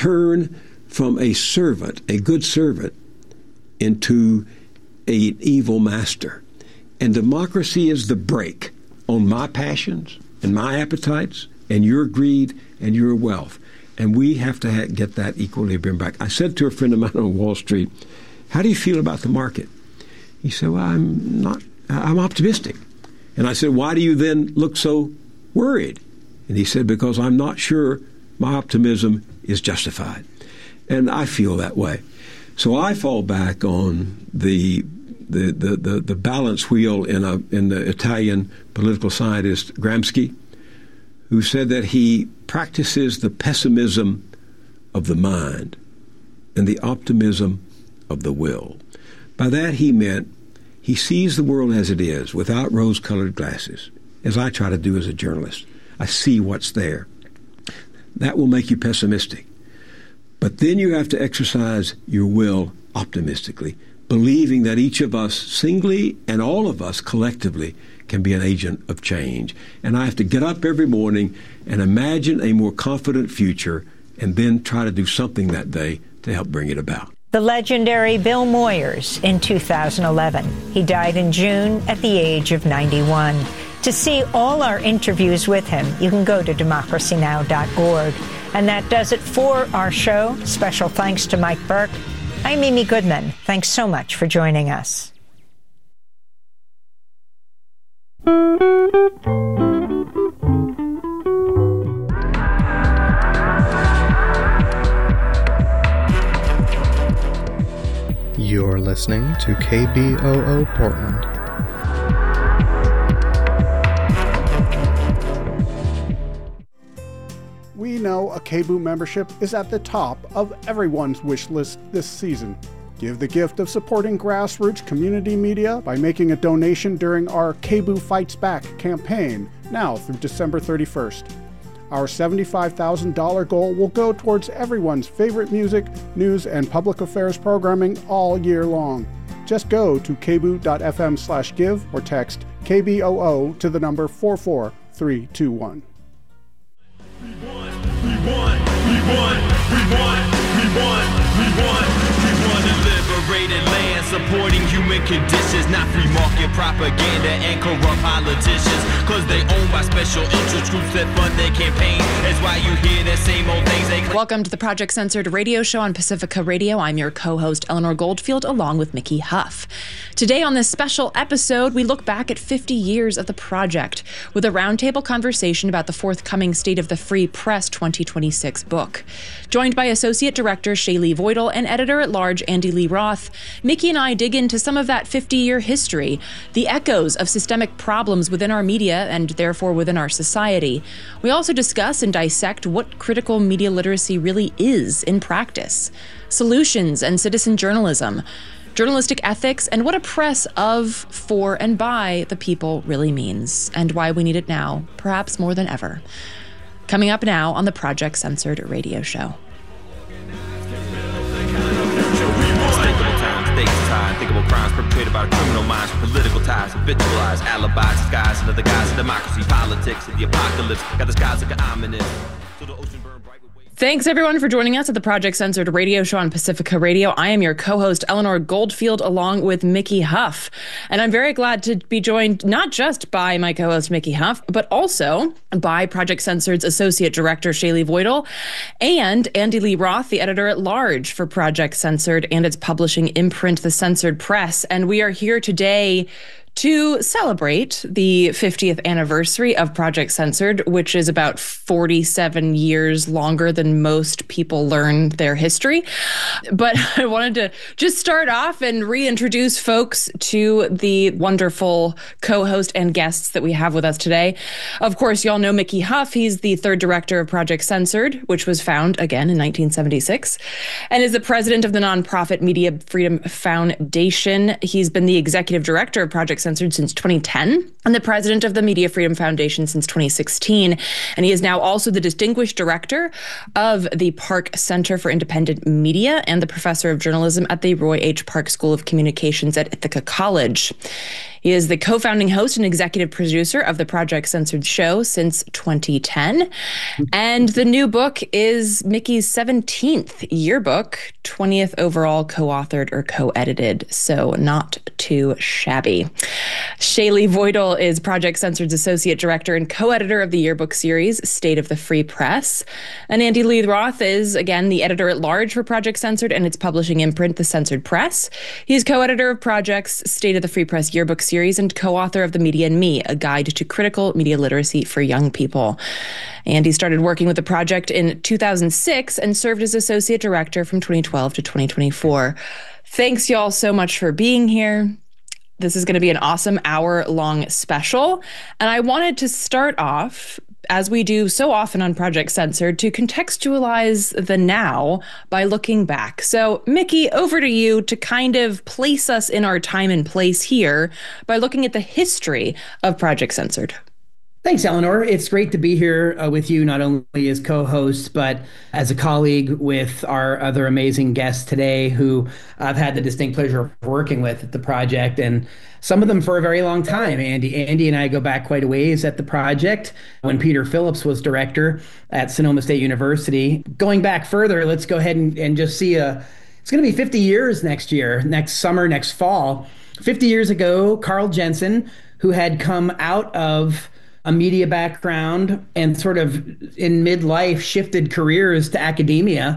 turn from a servant, a good servant, into an evil master. And democracy is the brake on my passions and my appetites and your greed and your wealth. And we have to get that equilibrium back. I said to a friend of mine on Wall Street, how do you feel about the market? He said, well, I'm optimistic. And I said, why do you then look so worried? And he said, because I'm not sure my optimism is justified. And I feel that way. So I fall back on the balance wheel in the Italian political scientist Gramsci, who said that he practices the pessimism of the mind and the optimism of the will. By that he meant he sees the world as it is, without rose-colored glasses, as I try to do as a journalist. I see what's there. That will make you pessimistic. But then you have to exercise your will optimistically, believing that each of us singly and all of us collectively can be an agent of change. And I have to get up every morning and imagine a more confident future and then try to do something that day to help bring it about. The legendary Bill Moyers in 2011. He died in June at the age of 91. To see all our interviews with him, you can go to democracynow.org. And that does it for our show. Special thanks to Mike Burke. I'm Amy Goodman. Thanks so much for joining us. You're listening to KBOO Portland. We know a KBOO membership is at the top of everyone's wish list this season. Give the gift of supporting grassroots community media by making a donation during our KBOO Fights Back campaign, now through December 31st. Our $75,000 goal will go towards everyone's favorite music, news, and public affairs programming all year long. Just go to kboo.fm/give or text KBOO to the number 44321. Liberated land, supporting human conditions, not free market propaganda and corrupt politicians, cause they owned by special interest groups that fund their campaign. That's why you hear the same old things they claim. Welcome to the Project Censored radio show on Pacifica Radio. I'm your co-host Eleanor Goldfield, along with Mickey Huff. Today on this special episode, we look back at 50 years of the project with a roundtable conversation about the forthcoming State of the Free Press 2026 book. Joined by Associate Director Shaylee Voidal and Editor-at-Large Andy Lee Roth, Mickey and I dig into some of that 50-year history, the echoes of systemic problems within our media and therefore within our society. We also discuss and dissect what critical media literacy really is in practice, solutions and citizen journalism, journalistic ethics, and what a press of, for, and by the people really means, and why we need it now, perhaps more than ever. Coming up now on the Project Censored radio show. Unthinkable crimes perpetrated by criminal minds, political ties, habitualized alibis, disguised under the guise of democracy, politics, and the apocalypse. Got the skies looking ominous. So the ocean burned bright with waves. Thanks, everyone, for joining us at the Project Censored radio show on Pacifica Radio. I am your co-host, Eleanor Goldfield, along with Mickey Huff. And I'm very glad to be joined not just by my co-host, Mickey Huff, but also by Project Censored's Associate Director, Shaylee Voidal, and Andy Lee Roth, the Editor-at-Large for Project Censored and its publishing imprint, The Censored Press. And we are here today to celebrate the 50th anniversary of Project Censored, which is about 47 years longer than most people learn their history. But I wanted to just start off and reintroduce folks to the wonderful co-host and guests that we have with us today. Of course, y'all know Mickey Huff. He's the third director of Project Censored, which was founded again in 1976, and is the president of the nonprofit Media Freedom Foundation. He's been the executive director of Project Censored since 2010 and the president of the Media Freedom Foundation since 2016. And he is now also the distinguished director of the Park Center for Independent Media and the professor of journalism at the Roy H. Park School of Communications at Ithaca College. He is the co-founding host and executive producer of the Project Censored show since 2010. And the new book is Mickey's 17th yearbook, 20th overall co-authored or co-edited, so not too shabby. Shaylee Voidal is Project Censored's associate director and co-editor of the yearbook series, State of the Free Press. And Andy Lee Roth is, again, the editor-at-large for Project Censored and its publishing imprint, The Censored Press. He's co-editor of Project's State of the Free Press yearbook series and co-author of The Media and Me, a guide to critical media literacy for young people. Andy started working with the project in 2006 and served as associate director from 2012 to 2024. Thanks, y'all, so much for being here. This is going to be an awesome hour-long special. And I wanted to start off, as we do so often on Project Censored, to contextualize the now by looking back. So, Mickey, over to you to kind of place us in our time and place here by looking at the history of Project Censored. Thanks, Eleanor. It's great to be here with you, not only as co-host, but as a colleague with our other amazing guests today who I've had the distinct pleasure of working with at the project, and some of them for a very long time. Andy and I go back quite a ways at the project when Peter Phillips was director at Sonoma State University. Going back further, let's go ahead and just see it's going to be 50 years next year, next summer, next fall. 50 years ago, Carl Jensen, who had come out of a media background and sort of in midlife shifted careers to academia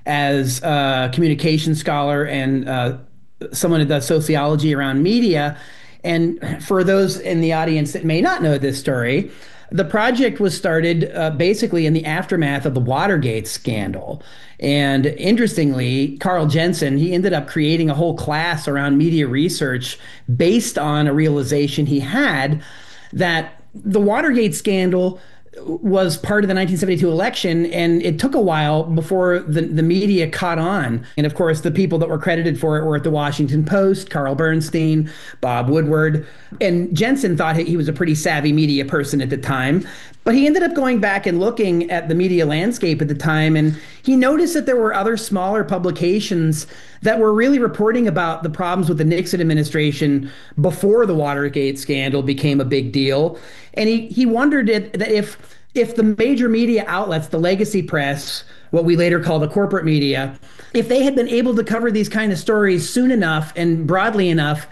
as a communication scholar and someone who does sociology around media. And for those in the audience that may not know this story, the project was started basically in the aftermath of the Watergate scandal. And interestingly, Carl Jensen, he ended up creating a whole class around media research based on a realization he had that the Watergate scandal was part of the 1972 election, and it took a while before the media caught on. And of course, the people that were credited for it were at the Washington Post, Carl Bernstein, Bob Woodward. And Jensen thought he was a pretty savvy media person at the time. But he ended up going back and looking at the media landscape at the time, and he noticed that there were other smaller publications that were really reporting about the problems with the Nixon administration before the Watergate scandal became a big deal. And he wondered that if the major media outlets, the legacy press, what we later call the corporate media, if they had been able to cover these kind of stories soon enough and broadly enough,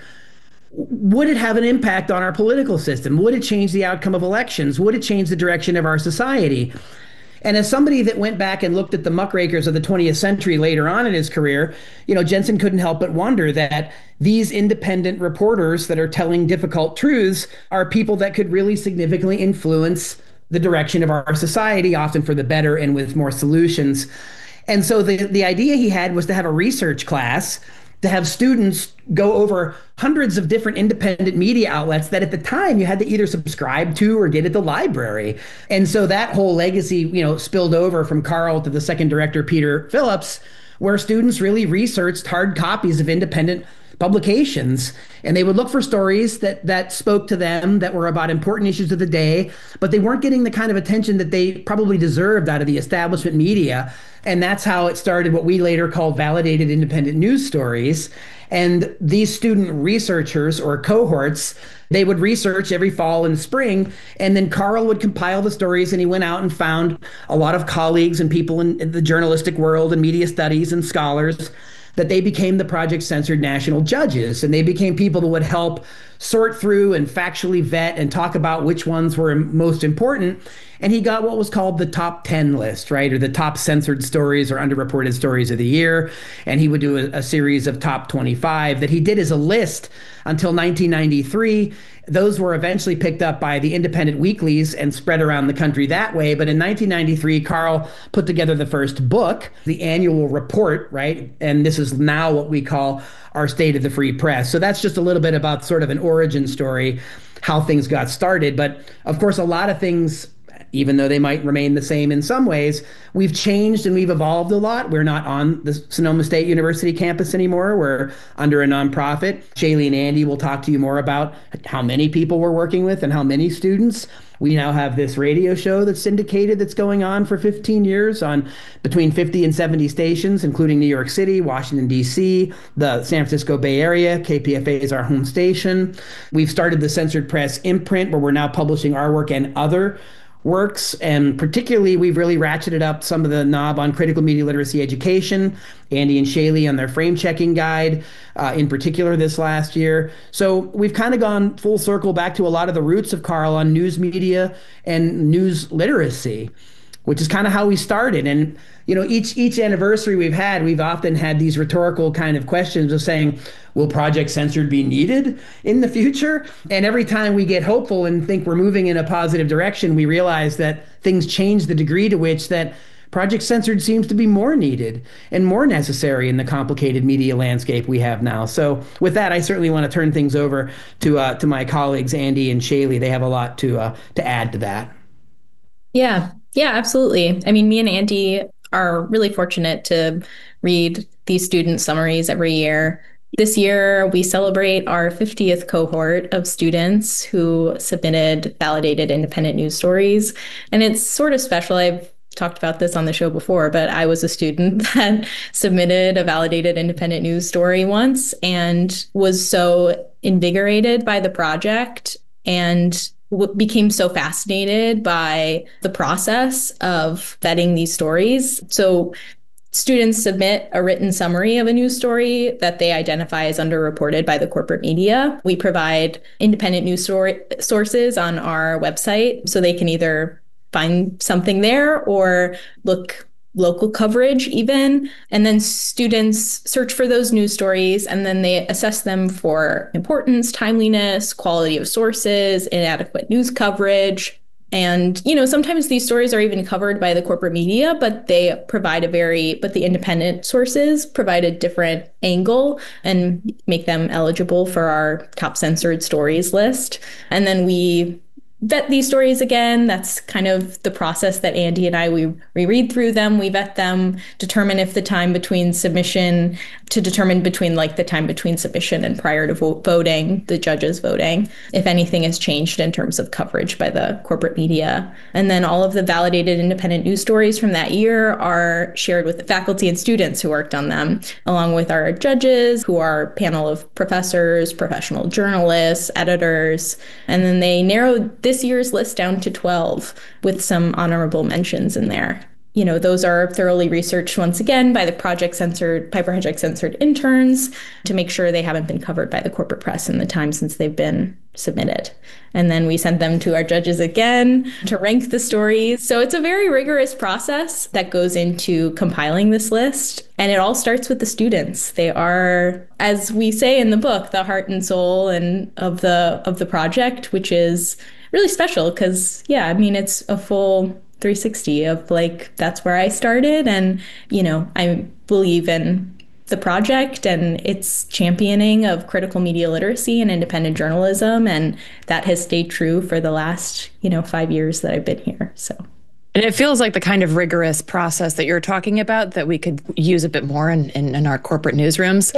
would it have an impact on our political system? Would it change the outcome of elections? Would it change the direction of our society? And as somebody that went back and looked at the muckrakers of the 20th century later on in his career, Jensen couldn't help but wonder that these independent reporters that are telling difficult truths are people that could really significantly influence the direction of our society, often for the better and with more solutions. And so the idea he had was to have a research class, to have students go over hundreds of different independent media outlets that at the time you had to either subscribe to or get at the library. And so that whole legacy, spilled over from Carl to the second director, Peter Phillips, where students really researched hard copies of independent publications, and they would look for stories that spoke to them, that were about important issues of the day, but they weren't getting the kind of attention that they probably deserved out of the establishment media. And that's how it started what we later called validated independent news stories. And these student researchers or cohorts, they would research every fall and spring, and then Carl would compile the stories, and he went out and found a lot of colleagues and people in the journalistic world and media studies and scholars that they became the Project Censored national judges, and they became people that would help sort through and factually vet and talk about which ones were most important. And he got what was called the top 10 list, right? Or the top censored stories or underreported stories of the year. And he would do a series of top 25 that he did as a list until 1993. Those were eventually picked up by the independent weeklies and spread around the country that way. But in 1993, Carl put together the first book, the annual report, right? And this is now what we call our State of the Free Press. So that's just a little bit about sort of an origin story, how things got started. But of course, a lot of things even though they might remain the same in some ways, we've changed and we've evolved a lot. We're not on the Sonoma State University campus anymore. We're under a nonprofit. Shaylee and Andy will talk to you more about how many people we're working with and how many students. We now have this radio show that's syndicated that's going on for 15 years on between 50 and 70 stations, including New York City, Washington, D.C., the San Francisco Bay Area. KPFA is our home station. We've started the Censored Press imprint, where we're now publishing our work and other works, and particularly we've really ratcheted up some of the knob on critical media literacy education. Andy and Shaylee on their frame checking guide, in particular this last year. So we've kind of gone full circle back to a lot of the roots of Carl on news media and news literacy, which is kind of how we started. And each anniversary we've often had these rhetorical kind of questions of saying, will Project Censored be needed in the future? And every time we get hopeful and think we're moving in a positive direction, we realize that things change the degree to which that Project Censored seems to be more needed and more necessary in the complicated media landscape we have now. So with that, I certainly want to turn things over to my colleagues, Andy and Shaylee. They have a lot to add to that. Yeah, absolutely. I mean, me and Andy are really fortunate to read these student summaries every year. This year, we celebrate our 50th cohort of students who submitted validated independent news stories. And it's sort of special. I've talked about this on the show before, but I was a student that submitted a validated independent news story once and was so invigorated by the project and became so fascinated by the process of vetting these stories. So students submit a written summary of a news story that they identify as underreported by the corporate media. We provide independent news sources on our website, so they can either find something there or look local coverage even. And then students search for those news stories, and then they assess them for importance, timeliness, quality of sources, inadequate news coverage. And, sometimes these stories are even covered by the corporate media, but the independent sources provide a different angle and make them eligible for our top censored stories list. And then we vet these stories again. That's kind of the process that Andy and I, we read through them, we vet them, determine if the time between submission and prior to voting, the judges voting, if anything has changed in terms of coverage by the corporate media. And then all of the validated independent news stories from that year are shared with the faculty and students who worked on them, along with our judges, who are a panel of professors, professional journalists, editors. And then they narrowed this year's list down to 12 with some honorable mentions in there. Those are thoroughly researched once again by the Piper Project Censored interns to make sure they haven't been covered by the corporate press in the time since they've been submitted. And then we send them to our judges again to rank the stories. So it's a very rigorous process that goes into compiling this list. And it all starts with the students. They are, as we say in the book, the heart and soul of the project, which is really special because, it's a full 360 of that's where I started. And, I believe in the project and its championing of critical media literacy and independent journalism. And that has stayed true for the last, 5 years that I've been here. So. And it feels like the kind of rigorous process that you're talking about that we could use a bit more in our corporate newsrooms.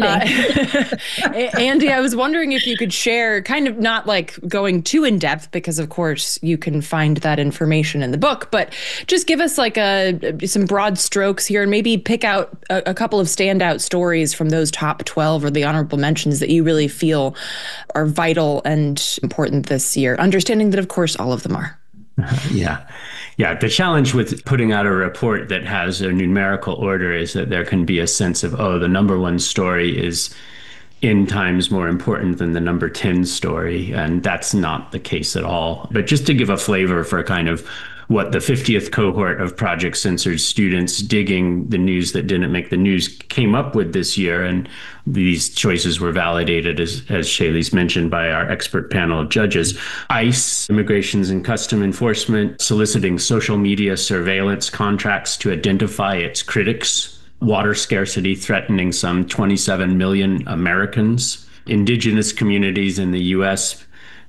Andy, I was wondering if you could share, kind of not like going too in depth, because of course you can find that information in the book, but just give us like some broad strokes here and maybe pick out a couple of standout stories from those top 12 or the honorable mentions that you really feel are vital and important this year, understanding that of course all of them are. Yeah, the challenge with putting out a report that has a numerical order is that there can be a sense of, the number one story is n times more important than the number 10 story. And that's not the case at all. But just to give a flavor for kind of what the 50th cohort of Project Censored students digging the news that didn't make the news came up with this year. And these choices were validated, as Shaylee's mentioned, by our expert panel of judges. ICE, Immigrations and Custom Enforcement, soliciting social media surveillance contracts to identify its critics. Water scarcity threatening some 27 million Americans. Indigenous communities in the U.S.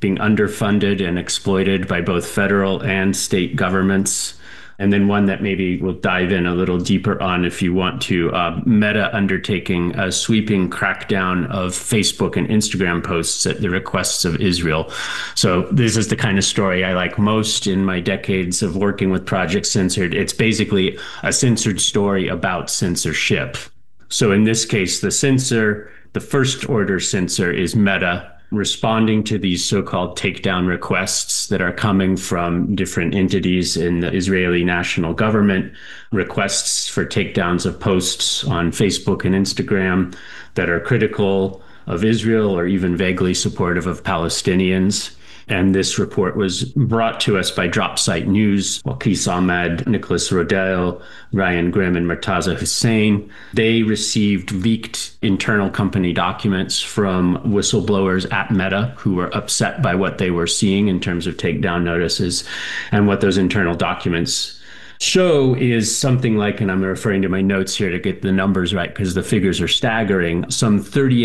being underfunded and exploited by both federal and state governments. And then one that maybe we'll dive in a little deeper on if you want to, Meta undertaking a sweeping crackdown of Facebook and Instagram posts at the requests of Israel. So this is the kind of story I like most in my decades of working with Project Censored. It's basically a censored story about censorship. So in this case, the first order censor is Meta, responding to these so-called takedown requests that are coming from different entities in the Israeli national government, requests for takedowns of posts on Facebook and Instagram that are critical of Israel or even vaguely supportive of Palestinians. And this report was brought to us by DropSite News, Waqis Ahmad, Nicholas Rodell, Ryan Grimm, and Murtaza Hussein. They received leaked internal company documents from whistleblowers at Meta who were upset by what they were seeing in terms of takedown notices. And what those internal documents show is something like, and I'm referring to my notes here to get the numbers right because the figures are staggering, some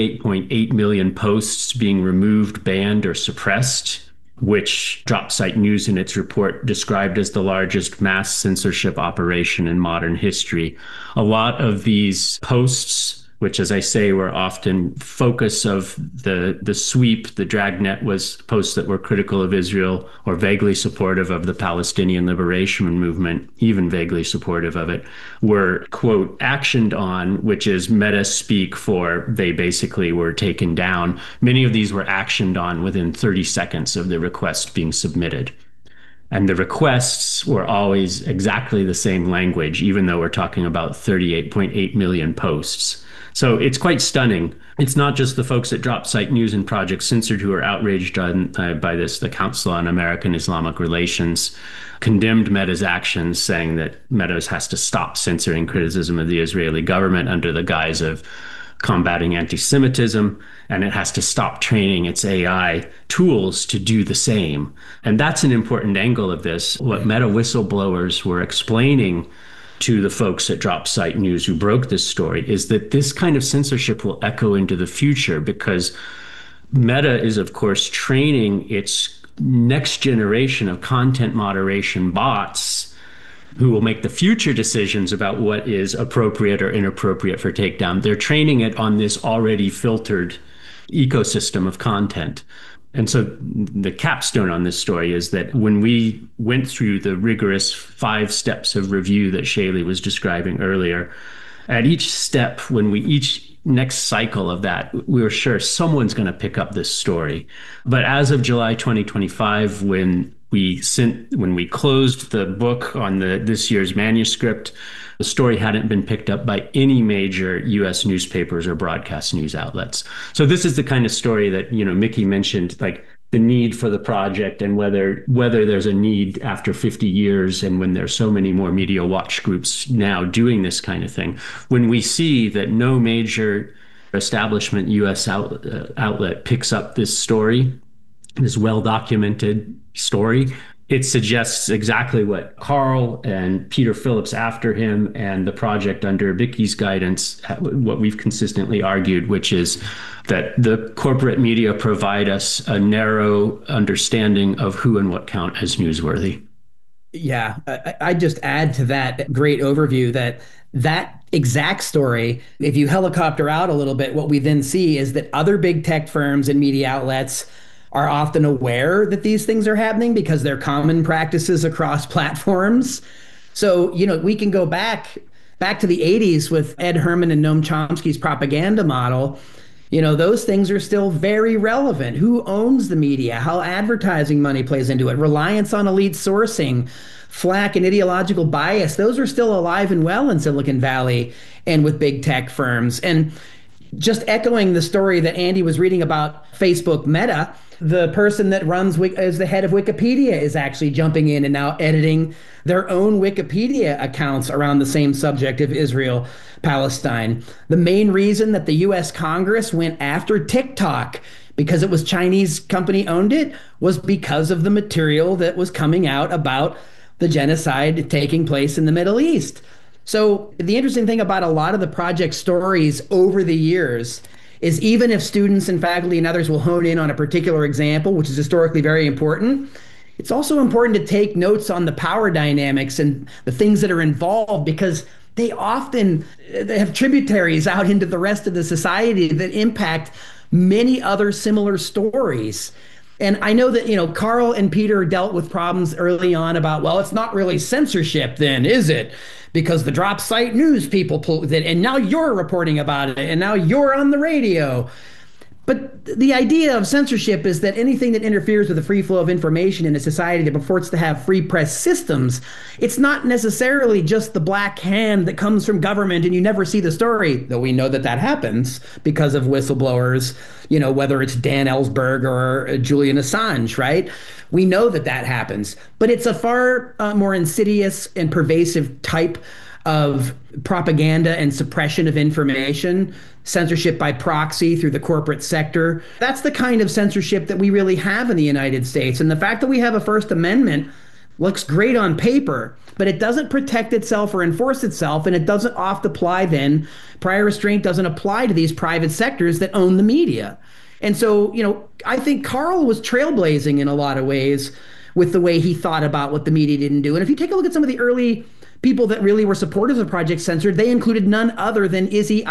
38.8 million posts being removed, banned, or suppressed, which DropSite News in its report described as the largest mass censorship operation in modern history. A lot of these posts, which, as I say, were often focus of the sweep, the dragnet, was posts that were critical of Israel or vaguely supportive of the Palestinian liberation movement, even vaguely supportive of it, were, quote, actioned on, which is Meta speak for they basically were taken down. Many of these were actioned on within 30 seconds of the request being submitted. And the requests were always exactly the same language, even though we're talking about 38.8 million posts. So it's quite stunning. It's not just the folks at DropSite News and Project Censored who are outraged by this. The Council on American Islamic Relations condemned Meta's actions, saying that Meta has to stop censoring criticism of the Israeli government under the guise of combating anti-Semitism, and it has to stop training its AI tools to do the same. And that's an important angle of this. What Meta whistleblowers were explaining to the folks at DropSite News who broke this story is that this kind of censorship will echo into the future because Meta is, of course, training its next generation of content moderation bots who will make the future decisions about what is appropriate or inappropriate for takedown. They're training it on this already filtered ecosystem of content. And so the capstone on this story is that when we went through the rigorous 5 steps of review that Shaylee was describing earlier, at each step, each next cycle of that, we were sure someone's going to pick up this story. But as of July 2025, when we closed the book on this year's manuscript, the story hadn't been picked up by any major U.S. newspapers or broadcast news outlets. So this is the kind of story that, Mickey mentioned, like the need for the project and whether there's a need after 50 years and when there's so many more media watch groups now doing this kind of thing. When we see that no major establishment U.S. outlet picks up this story, this well-documented story, it suggests exactly what Carl and Peter Phillips after him and the project under Vicky's guidance, what we've consistently argued, which is that the corporate media provide us a narrow understanding of who and what count as newsworthy. Yeah, I just add to that great overview that exact story, if you helicopter out a little bit, what we then see is that other big tech firms and media outlets are often aware that these things are happening because they're common practices across platforms. So, we can go back to the 80s with Ed Herman and Noam Chomsky's propaganda model. Those things are still very relevant. Who owns the media? How advertising money plays into it? Reliance on elite sourcing, flack and ideological bias. Those are still alive and well in Silicon Valley and with big tech firms. And just echoing the story that Andy was reading about Facebook Meta, the person that is the head of Wikipedia is actually jumping in and now editing their own Wikipedia accounts around the same subject of Israel, Palestine. The main reason that the US Congress went after TikTok, because it was Chinese company owned it, was because of the material that was coming out about the genocide taking place in the Middle East. So the interesting thing about a lot of the project stories over the years is even if students and faculty and others will hone in on a particular example, which is historically very important, it's also important to take notes on the power dynamics and the things that are involved, because they often have tributaries out into the rest of the society that impact many other similar stories. And I know that, Carl and Peter dealt with problems early on about, well, it's not really censorship then, is it? Because the drop site news people pull that, and now you're reporting about it, and now you're on the radio. But the idea of censorship is that anything that interferes with the free flow of information in a society that purports to have free press systems, it's not necessarily just the black hand that comes from government and you never see the story, though we know that that happens because of whistleblowers, whether it's Dan Ellsberg or Julian Assange, right? We know that that happens, but it's a far more insidious and pervasive type of propaganda and suppression of information, censorship by proxy through the corporate sector. That's the kind of censorship that we really have in the United States. And the fact that we have a First Amendment looks great on paper, but it doesn't protect itself or enforce itself, and it doesn't oft apply then. Prior restraint doesn't apply to these private sectors that own the media. And so, I think Carl was trailblazing in a lot of ways with the way he thought about what the media didn't do. And if you take a look at some of the early people that really were supporters of Project Censored, they included none other than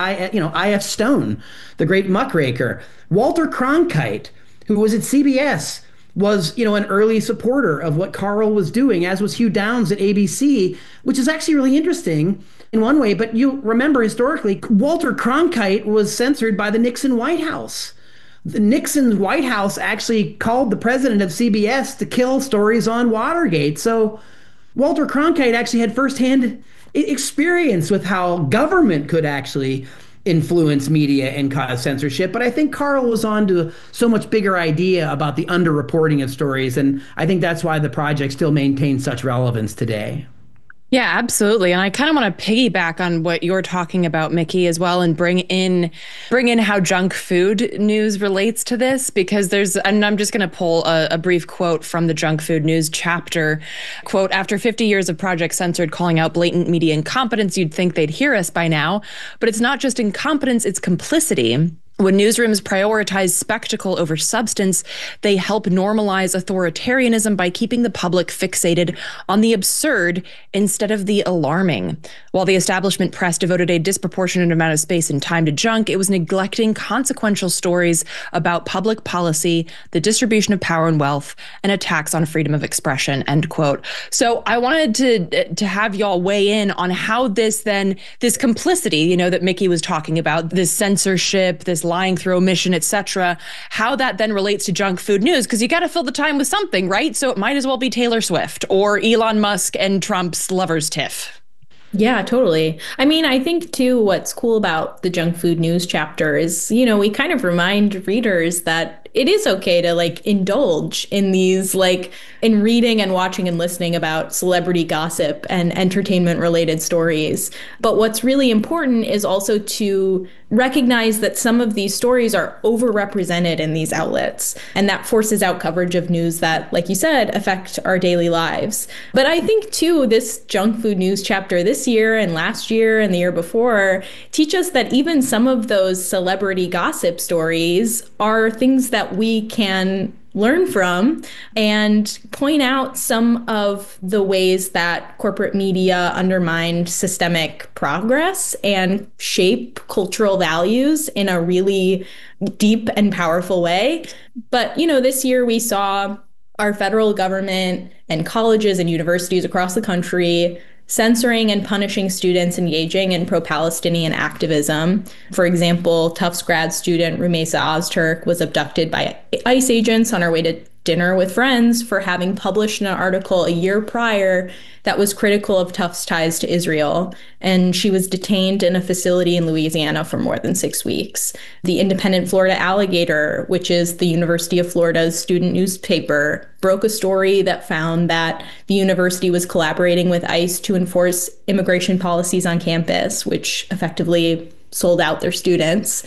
I.F. Stone, the great muckraker. Walter Cronkite, who was at CBS, was, an early supporter of what Carl was doing, as was Hugh Downs at ABC, which is actually really interesting in one way. But you remember historically, Walter Cronkite was censored by the Nixon White House. The Nixon's White House actually called the president of CBS to kill stories on Watergate. So Walter Cronkite actually had firsthand experience with how government could actually influence media and cause censorship. But I think Carl was on to so much bigger idea about the underreporting of stories. And I think that's why the project still maintains such relevance today. Yeah, absolutely. And I kind of want to piggyback on what you're talking about, Mickey, as well, and bring in how junk food news relates to this, because and I'm just going to pull a brief quote from the junk food news chapter. Quote, "After 50 years of Project Censored calling out blatant media incompetence, you'd think they'd hear us by now. But it's not just incompetence, it's complicity. When newsrooms prioritize spectacle over substance, they help normalize authoritarianism by keeping the public fixated on the absurd instead of the alarming. While the establishment press devoted a disproportionate amount of space and time to junk, it was neglecting consequential stories about public policy, the distribution of power and wealth, and attacks on freedom of expression," end quote. So I wanted to have y'all weigh in on how this complicity, that Mickey was talking about, this censorship, this lying through omission, etc., how that then relates to junk food news, because you got to fill the time with something, right? So it might as well be Taylor Swift or Elon Musk and Trump's lovers tiff. Yeah, totally. I mean, I think, too, what's cool about the junk food news chapter is, we kind of remind readers that it is okay to indulge in these, in reading and watching and listening about celebrity gossip and entertainment related stories. But what's really important is also to recognize that some of these stories are overrepresented in these outlets. And that forces out coverage of news that, like you said, affect our daily lives. But I think, too, this junk food news chapter this year and last year and the year before teach us that even some of those celebrity gossip stories are things that we can learn from and point out some of the ways that corporate media undermine systemic progress and shape cultural values in a really deep and powerful way. But, this year we saw our federal government and colleges and universities across the country censoring and punishing students engaging in pro-Palestinian activism. For example, Tufts grad student Rumeysa Ozturk was abducted by ICE agents on her way to dinner with friends for having published an article a year prior that was critical of Tufts' ties to Israel. And she was detained in a facility in Louisiana for more than 6 weeks. The Independent Florida Alligator, which is the University of Florida's student newspaper, broke a story that found that the university was collaborating with ICE to enforce immigration policies on campus, which effectively sold out their students.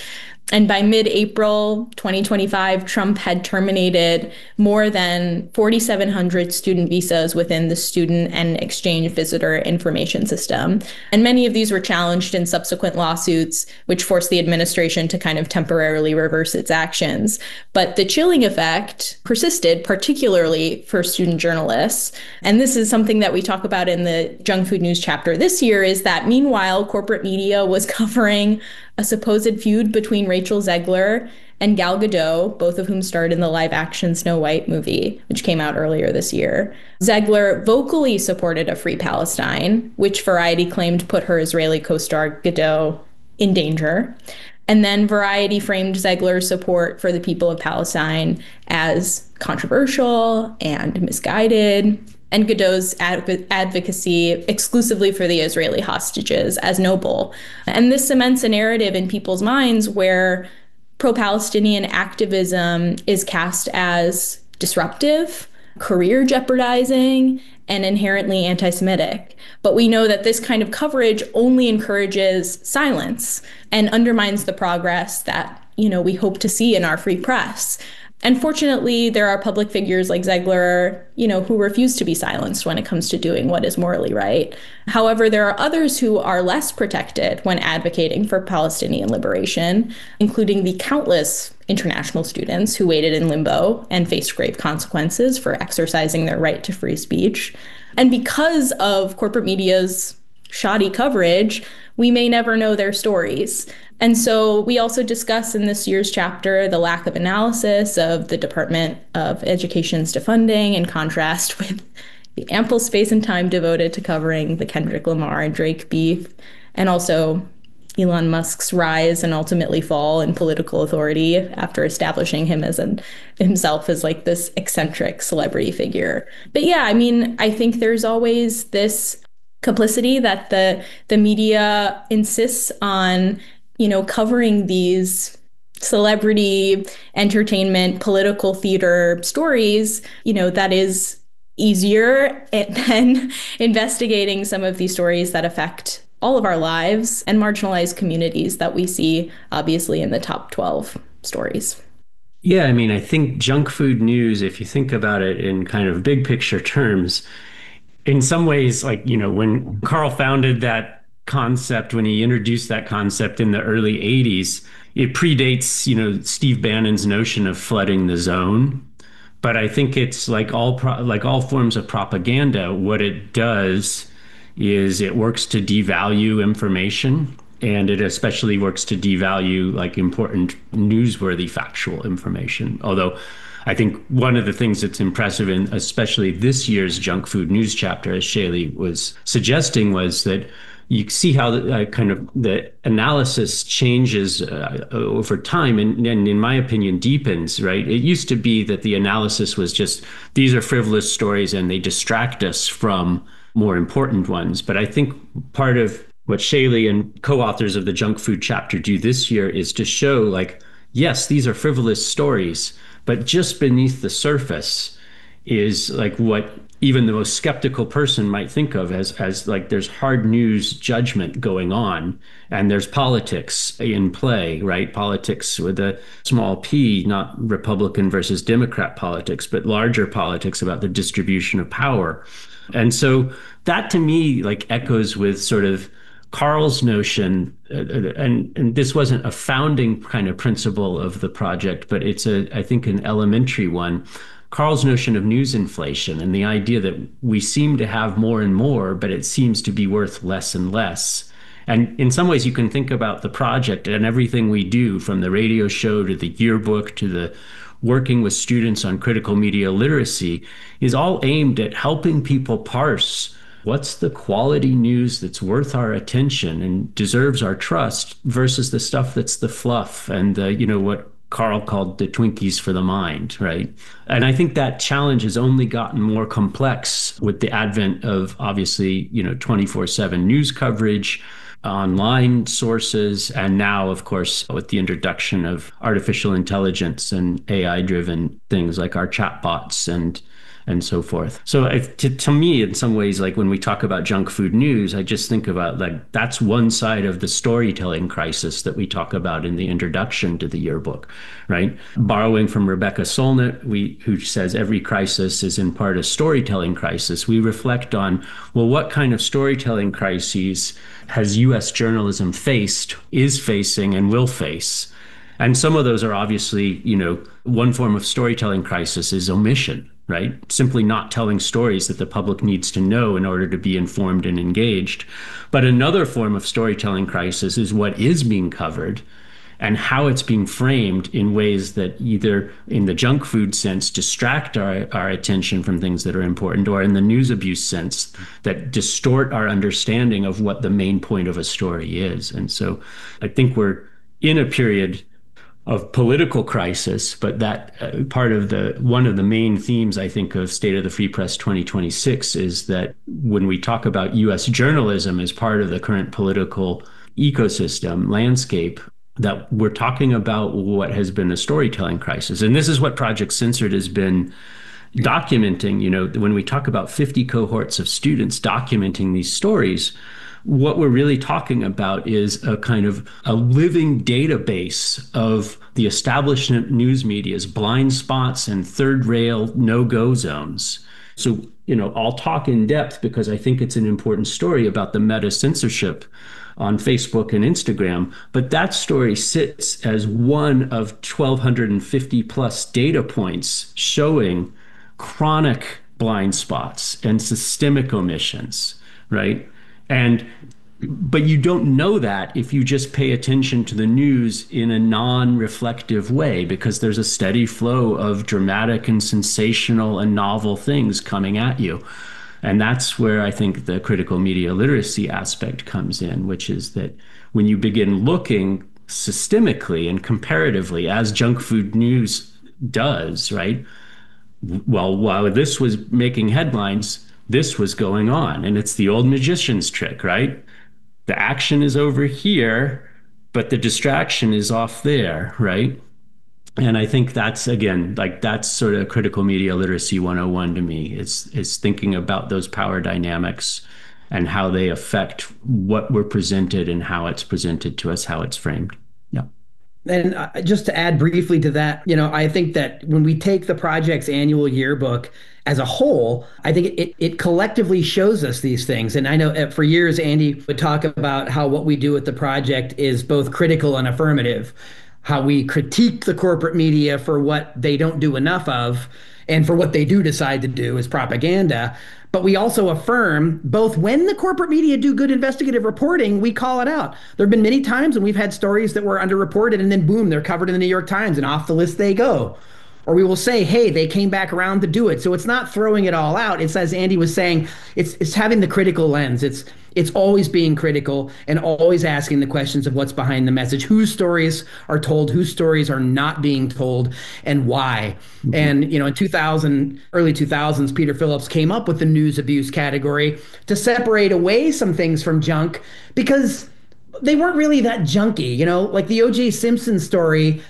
And by mid-April 2025, Trump had terminated more than 4,700 student visas within the Student and Exchange Visitor Information System. And many of these were challenged in subsequent lawsuits, which forced the administration to kind of temporarily reverse its actions. But the chilling effect persisted, particularly for student journalists. And this is something that we talk about in the Junk Food News chapter this year, is that meanwhile, corporate media was covering a supposed feud between Rachel Zegler and Gal Gadot, both of whom starred in the live-action Snow White movie, which came out earlier this year. Zegler vocally supported a free Palestine, which Variety claimed put her Israeli co-star Gadot in danger. And then Variety framed Zegler's support for the people of Palestine as controversial and misguided, and Gadot's advocacy exclusively for the Israeli hostages as noble. And this cements a narrative in people's minds where pro-Palestinian activism is cast as disruptive, career jeopardizing, and inherently anti-Semitic. But we know that this kind of coverage only encourages silence and undermines the progress that, we hope to see in our free press. And fortunately, there are public figures like Zegler, who refuse to be silenced when it comes to doing what is morally right. However, there are others who are less protected when advocating for Palestinian liberation, including the countless international students who waited in limbo and faced grave consequences for exercising their right to free speech. And because of corporate media's shoddy coverage, we may never know their stories. And so we also discuss in this year's chapter the lack of analysis of the Department of Education's defunding, in contrast with the ample space and time devoted to covering the Kendrick Lamar and Drake beef, and also Elon Musk's rise and ultimately fall in political authority after establishing himself as like this eccentric celebrity figure. But yeah, I think there's always this complicity that the media insists on, covering these celebrity, entertainment, political theater stories, that is easier than investigating some of these stories that affect all of our lives and marginalized communities that we see, obviously, in the top 12 stories. Yeah, I think junk food news, if you think about it in kind of big picture terms, in some ways, when Carl founded that concept, when he introduced that concept in the early 80s, it predates, Steve Bannon's notion of flooding the zone. But I think it's like all forms of propaganda, what it does is it works to devalue information, and it especially works to devalue important newsworthy factual information. Although I think one of the things that's impressive in especially this year's Junk Food News chapter, as Shaylee was suggesting, was that you see how the analysis changes over time and in my opinion deepens, right? It used to be that the analysis was just, these are frivolous stories and they distract us from more important ones. But I think part of what Shaylee and co-authors of the Junk Food chapter do this year is to show yes, these are frivolous stories, but just beneath the surface is what even the most skeptical person might think of as there's hard news judgment going on, and there's politics in play, right? Politics with a small p, not Republican versus Democrat politics, but larger politics about the distribution of power. And so that to me echoes with sort of Carl's notion, and this wasn't a founding kind of principle of the project, but it's I think an elementary one. Carl's notion of news inflation and the idea that we seem to have more and more, but it seems to be worth less and less. And in some ways, you can think about the project and everything we do, from the radio show to the yearbook to the working with students on critical media literacy, is all aimed at helping people parse what's the quality news that's worth our attention and deserves our trust versus the stuff that's the fluff and what Carl called the Twinkies for the mind, right? And I think that challenge has only gotten more complex with the advent of, obviously, 24/7 news coverage, online sources, and now, of course, with the introduction of artificial intelligence and AI-driven things like our chatbots and and so forth. So to me, in some ways, like when we talk about junk food news, I just think about like that's one side of the storytelling crisis that we talk about in the introduction to the yearbook, right? Borrowing from Rebecca Solnit, who says every crisis is in part a storytelling crisis, we reflect on, well, what kind of storytelling crises has U.S. journalism faced, is facing, and will face? And some of those are obviously, one form of storytelling crisis is omission, right? Simply not telling stories that the public needs to know in order to be informed and engaged. But another form of storytelling crisis is what is being covered and how it's being framed in ways that either in the junk food sense distract our attention from things that are important, or in the news abuse sense that distort our understanding of what the main point of a story is. And so I think we're in a period of political crisis, but that one of the main themes, I think, of State of the Free Press 2026 is that when we talk about U.S. journalism as part of the current political ecosystem landscape, that we're talking about what has been a storytelling crisis. And this is what Project Censored has been documenting. When we talk about 50 cohorts of students documenting these stories, what we're really talking about is a kind of a living database of the establishment news media's blind spots and third rail no-go zones. So, I'll talk in depth because I think it's an important story about the meta censorship on Facebook and Instagram, but that story sits as one of 1,250 plus data points showing chronic blind spots and systemic omissions, right? But you don't know that if you just pay attention to the news in a non-reflective way, because there's a steady flow of dramatic and sensational and novel things coming at you. And that's where I think the critical media literacy aspect comes in, which is that when you begin looking systemically and comparatively, as junk food news does, right? Well, while this was making headlines, this was going on. And it's the old magician's trick, right? The action is over here, but the distraction is off there, right? And I think that's, again, that's sort of critical media literacy 101 to me, is thinking about those power dynamics and how they affect what we're presented and how it's presented to us, how it's framed. Yeah. And just to add briefly to that, I think that when we take the project's annual yearbook as a whole, I think it collectively shows us these things. And I know for years, Andy would talk about how what we do at the project is both critical and affirmative, how we critique the corporate media for what they don't do enough of, and for what they do decide to do is propaganda. But we also affirm both when the corporate media do good investigative reporting, we call it out. There have been many times when we've had stories that were underreported and then boom, they're covered in the New York Times and off the list they go. Or we will say, hey, they came back around to do it. So it's not throwing it all out. It's, as Andy was saying, it's having the critical lens. It's always being critical and always asking the questions of what's behind the message, whose stories are told, whose stories are not being told, and why. Mm-hmm. And, in early 2000s, Peter Phillips came up with the news abuse category to separate away some things from junk because they weren't really that junky, like the O.J. Simpson story,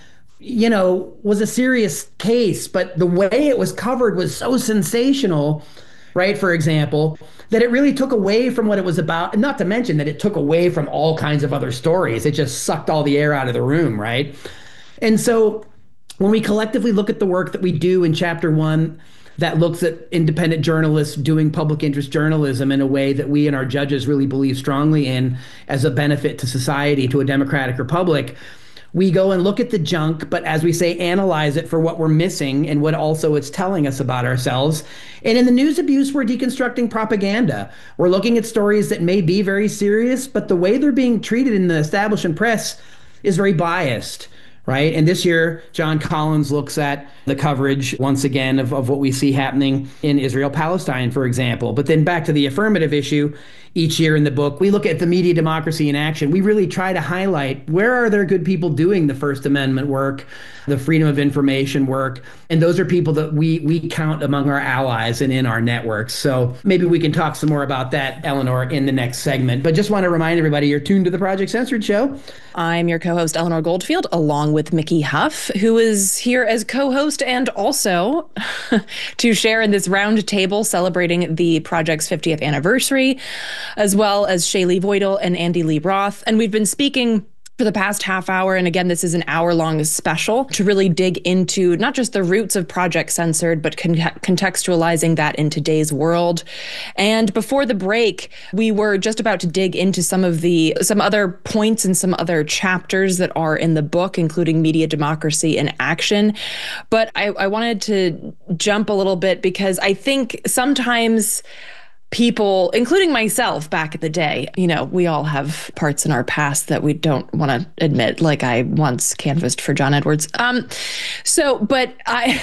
was a serious case, but the way it was covered was so sensational, right? For example, that it really took away from what it was about. And not to mention that it took away from all kinds of other stories. It just sucked all the air out of the room, right? And so when we collectively look at the work that we do in Chapter 1, that looks at independent journalists doing public interest journalism in a way that we and our judges really believe strongly in as a benefit to society, to a democratic republic, we go and look at the junk, but as we say, analyze it for what we're missing and what also it's telling us about ourselves. And in the news abuse, we're deconstructing propaganda. We're looking at stories that may be very serious, but the way they're being treated in the establishment press is very biased, right? And this year, John Collins looks at the coverage, once again, of what we see happening in Israel-Palestine, for example. But then back to the affirmative issue, each year in the book. We look at the media democracy in action. We really try to highlight where are there good people doing the First Amendment work, the freedom of information work. And those are people that we count among our allies and in our networks. So maybe we can talk some more about that, Eleanor, in the next segment. But just want to remind everybody, you're tuned to the Project Censored Show. I'm your co-host, Eleanor Goldfield, along with Mickey Huff, who is here as co-host and also to share in this round table celebrating the project's 50th anniversary, as well as Shaylee Voidal and Andy Lee Roth. And we've been speaking for the past half hour, and again, this is an hour-long special to really dig into not just the roots of Project Censored, but contextualizing that in today's world. And before the break, we were just about to dig into some other points and some other chapters that are in the book, including media democracy in action. But I wanted to jump a little bit because I think sometimes people, including myself back in the day, we all have parts in our past that we don't want to admit, like I once canvassed for John Edwards. But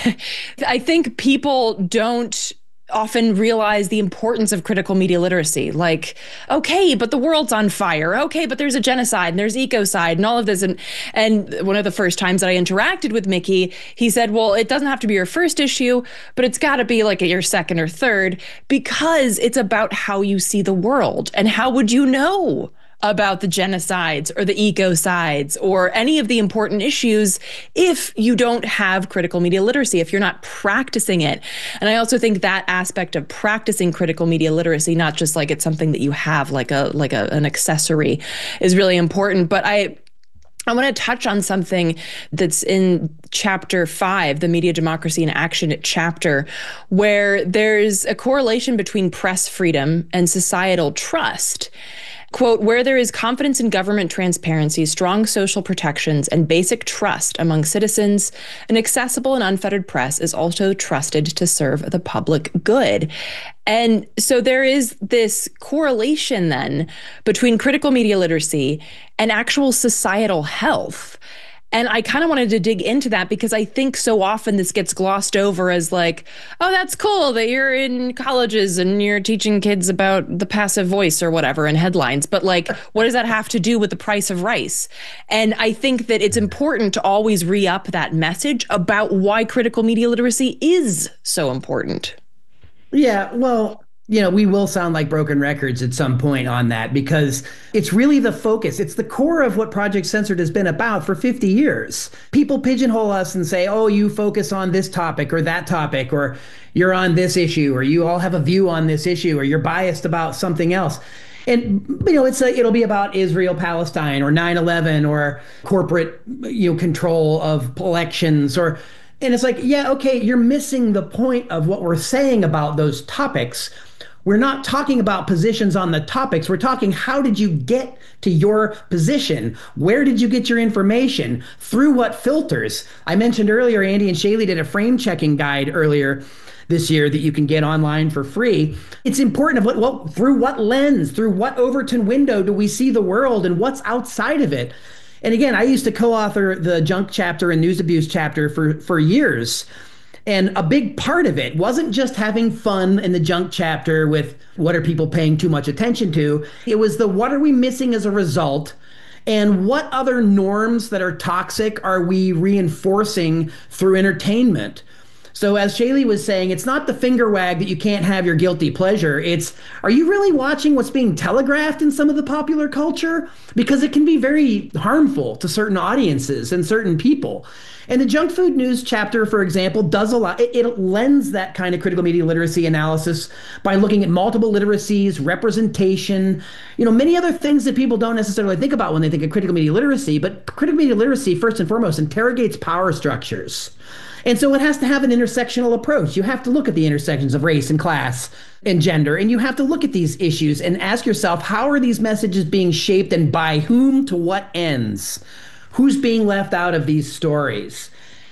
I think people don't often realize the importance of critical media literacy. Like, okay, but the world's on fire. Okay, but there's a genocide and there's ecocide and all of this. And one of the first times that I interacted with Mickey, he said, well, it doesn't have to be your first issue, but it's got to be like your second or third, because it's about how you see the world. And how would you know about the genocides or the ecocides or any of the important issues if you don't have critical media literacy, if you're not practicing it? And I also think that aspect of practicing critical media literacy, not just like it's something that you have like an accessory, is really important. But I want to touch on something that's in chapter 5, the Media Democracy in Action chapter, where there's a correlation between press freedom and societal trust. Quote, where there is confidence in government transparency, strong social protections, and basic trust among citizens, an accessible and unfettered press is also trusted to serve the public good. And so there is this correlation then between critical media literacy and actual societal health. And I kind of wanted to dig into that because I think so often this gets glossed over as like, oh, that's cool that you're in colleges and you're teaching kids about the passive voice or whatever in headlines. But like, what does that have to do with the price of rice? And I think that it's important to always re-up that message about why critical media literacy is so important. Yeah, well, we will sound like broken records at some point on that because it's really the focus. It's the core of what Project Censored has been about for 50 years. People pigeonhole us and say, oh, you focus on this topic or that topic, or you're on this issue, or you all have a view on this issue, or you're biased about something else. And, it'll be about Israel, Palestine, or 9/11, or corporate, control of elections, and it's like, yeah, okay, you're missing the point of what we're saying about those topics. We're not talking about positions on the topics. We're talking, how did you get to your position? Where did you get your information? Through what filters? I mentioned earlier, Andy and Shaylee did a frame checking guide earlier this year that you can get online for free. It's important of through what lens, through what Overton window do we see the world and what's outside of it? And again, I used to co-author the junk chapter and news abuse chapter for years. And a big part of it wasn't just having fun in the junk chapter with what are people paying too much attention to. It was what are we missing as a result? And what other norms that are toxic are we reinforcing through entertainment? So as Shaylee was saying, it's not the finger wag that you can't have your guilty pleasure. It's, are you really watching what's being telegraphed in some of the popular culture? Because it can be very harmful to certain audiences and certain people. And the junk food news chapter, for example, does a lot. It lends that kind of critical media literacy analysis by looking at multiple literacies, representation, many other things that people don't necessarily think about when they think of critical media literacy. But critical media literacy, first and foremost, interrogates power structures. And so it has to have an intersectional approach. You have to look at the intersections of race and class and gender, and you have to look at these issues and ask yourself, how are these messages being shaped and by whom to what ends? Who's being left out of these stories?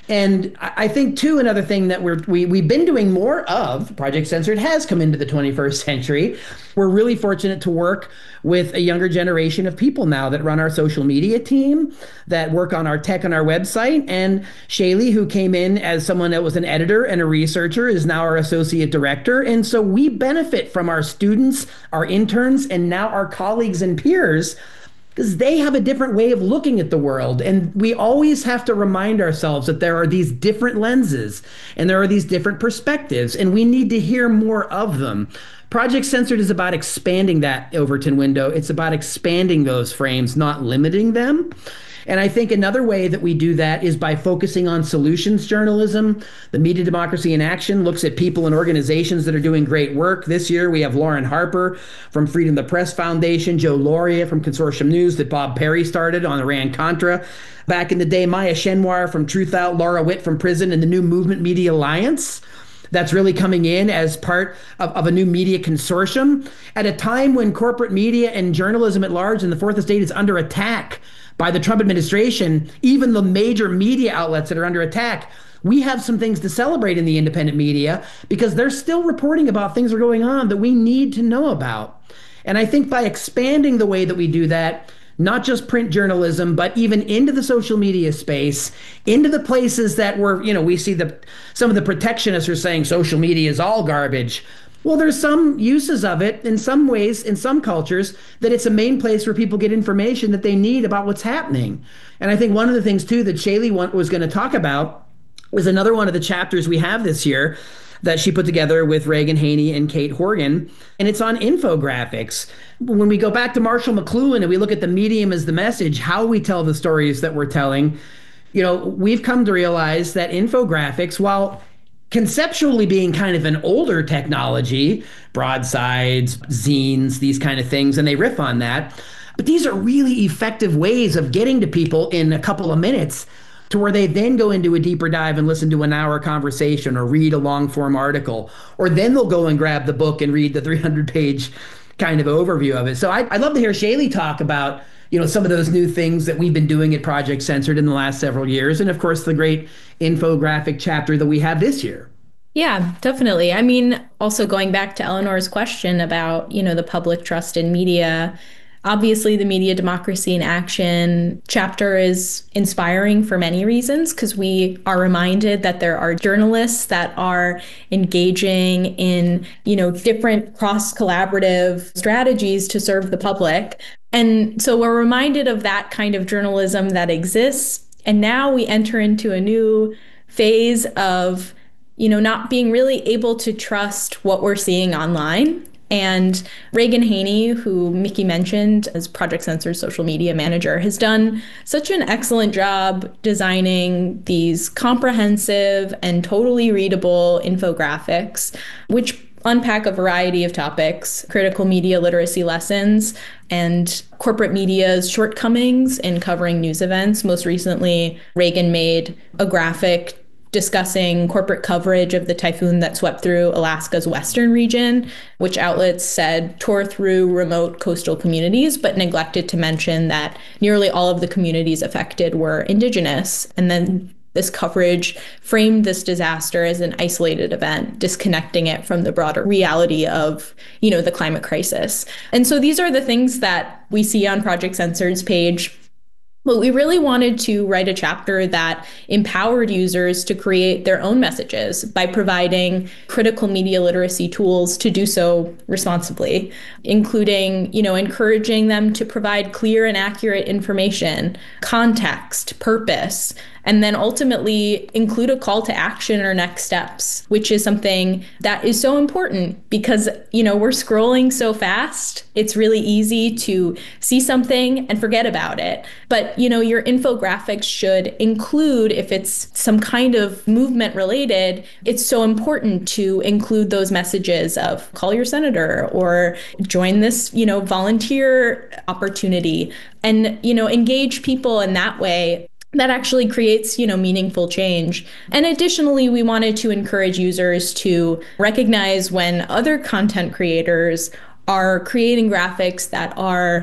And I think, too, another thing that we've been doing more of, Project Censored has come into the 21st century. We're really fortunate to work with a younger generation of people now that run our social media team, that work on our tech on our website. And Shaylee, who came in as someone that was an editor and a researcher, is now our associate director. And so we benefit from our students, our interns, and now our colleagues and peers, because they have a different way of looking at the world. And we always have to remind ourselves that there are these different lenses and there are these different perspectives, and we need to hear more of them. Project Censored is about expanding that Overton window. It's about expanding those frames, not limiting them. And I think another way that we do that is by focusing on solutions journalism. The Media Democracy in Action looks at people and organizations that are doing great work. This year, we have Lauren Harper from Freedom the Press Foundation, Joe Lauria from Consortium News that Bob Perry started on Iran-Contra. Back in the day, Maya Shenwar from Truth Out, Laura Witt from Prison, and the New Movement Media Alliance. That's really coming in as part of a new media consortium at a time when corporate media and journalism at large in the fourth estate is under attack by the Trump administration. Even the major media outlets that are under attack, we have some things to celebrate in the independent media because they're still reporting about things that are going on that we need to know about. And I think by expanding the way that we do that, not just print journalism, but even into the social media space, into the places that we see some of the protectionists are saying social media is all garbage. Well, there's some uses of it in some ways, in some cultures, that it's a main place where people get information that they need about what's happening. And I think one of the things, too, that Shaylee was going to talk about was another one of the chapters we have this year that she put together with Reagan Haney and Kate Horgan, and it's on infographics. When we go back to Marshall McLuhan and we look at the medium as the message, how we tell the stories that we're telling, we've come to realize that infographics, while conceptually being kind of an older technology, broadsides, zines, these kind of things, and they riff on that, but these are really effective ways of getting to people in a couple of minutes to where they then go into a deeper dive and listen to an hour conversation or read a long form article, or then they'll go and grab the book and read the 300-page kind of overview of it. So I'd love to hear Shaylee talk about, some of those new things that we've been doing at Project Censored in the last several years. And of course, the great infographic chapter that we have this year. Yeah, definitely. I mean, also going back to Eleanor's question about, the public trust in media. Obviously, the Media Democracy in Action chapter is inspiring for many reasons, because we are reminded that there are journalists that are engaging in, different cross-collaborative strategies to serve the public. And so we're reminded of that kind of journalism that exists. And now we enter into a new phase of, not being really able to trust what we're seeing online. And Reagan Haney, who Mickey mentioned as Project Censored's social media manager, has done such an excellent job designing these comprehensive and totally readable infographics, which unpack a variety of topics: critical media literacy lessons and corporate media's shortcomings in covering news events. Most recently, Reagan made a graphic discussing corporate coverage of the typhoon that swept through Alaska's western region, which outlets said tore through remote coastal communities, but neglected to mention that nearly all of the communities affected were indigenous. And then this coverage framed this disaster as an isolated event, disconnecting it from the broader reality of, the climate crisis. And so these are the things that we see on Project Censored's page. But we really wanted to write a chapter that empowered users to create their own messages by providing critical media literacy tools to do so responsibly, including, encouraging them to provide clear and accurate information, context, purpose, and then ultimately include a call to action or next steps, which is something that is so important because, we're scrolling so fast. It's really easy to see something and forget about it. But, your infographics should include, if it's some kind of movement related, it's so important to include those messages of call your senator or join this, volunteer opportunity and, engage people in that way. That actually creates, meaningful change. And additionally, we wanted to encourage users to recognize when other content creators are creating graphics that are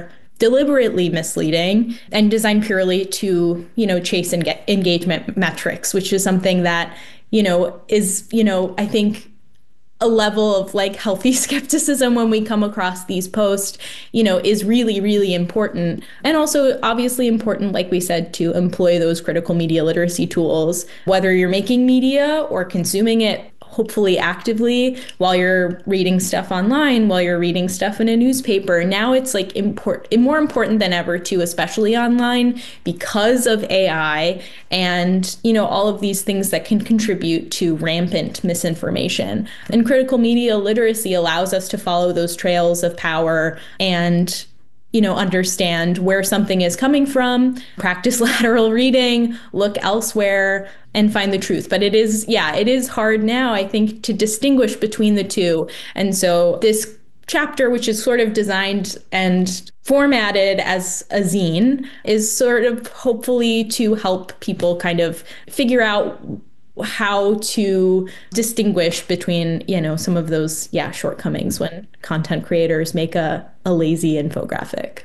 deliberately misleading and designed purely to, chase and get engagement metrics, which is something that, is, I think a level of like healthy skepticism when we come across these posts, is really, really important. And also obviously important, like we said, to employ those critical media literacy tools, whether you're making media or consuming it hopefully actively while you're reading stuff online, while you're reading stuff in a newspaper. Now it's like more important than ever too, especially online, because of AI and, all of these things that can contribute to rampant misinformation. And critical media literacy allows us to follow those trails of power and understand where something is coming from, practice lateral reading, look elsewhere, and find the truth. But it is hard now, I think, to distinguish between the two. And so this chapter, which is sort of designed and formatted as a zine, is sort of hopefully to help people kind of figure out how to distinguish between, some of those, shortcomings when content creators make a lazy infographic.